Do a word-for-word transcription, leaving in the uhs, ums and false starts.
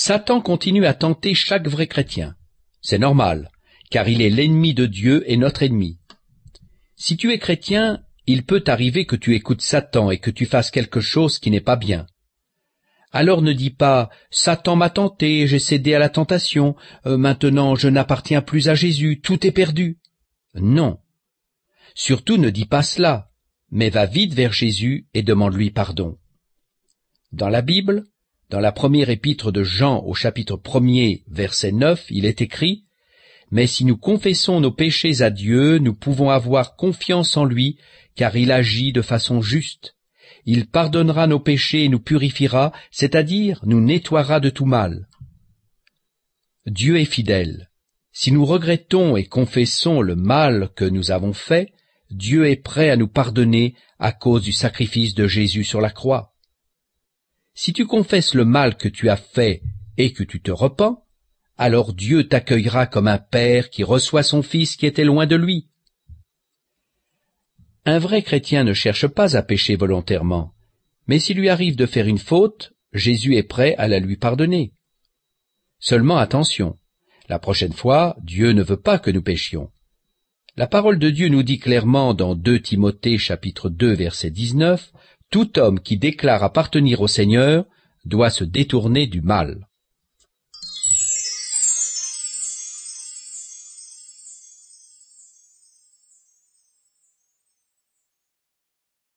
Satan continue à tenter chaque vrai chrétien. C'est normal, car il est l'ennemi de Dieu et notre ennemi. Si tu es chrétien, il peut arriver que tu écoutes Satan et que tu fasses quelque chose qui n'est pas bien. Alors ne dis pas « Satan m'a tenté, j'ai cédé à la tentation, euh, maintenant je n'appartiens plus à Jésus, tout est perdu ». Non. Surtout ne dis pas cela, mais va vite vers Jésus et demande-lui pardon. Dans la Bible, dans la première épître de Jean au chapitre premier, verset neuf, il est écrit « Mais si nous confessons nos péchés à Dieu, nous pouvons avoir confiance en lui, car il agit de façon juste. Il pardonnera nos péchés et nous purifiera, c'est-à-dire nous nettoiera de tout mal. » Dieu est fidèle. Si nous regrettons et confessons le mal que nous avons fait, Dieu est prêt à nous pardonner à cause du sacrifice de Jésus sur la croix. Si tu confesses le mal que tu as fait et que tu te repens, alors Dieu t'accueillera comme un père qui reçoit son fils qui était loin de lui. Un vrai chrétien ne cherche pas à pécher volontairement, mais s'il lui arrive de faire une faute, Jésus est prêt à la lui pardonner. Seulement attention, la prochaine fois, Dieu ne veut pas que nous péchions. La parole de Dieu nous dit clairement dans deux Timothée chapitre deux verset dix-neuf, « Tout homme qui déclare appartenir au Seigneur doit se détourner du mal. »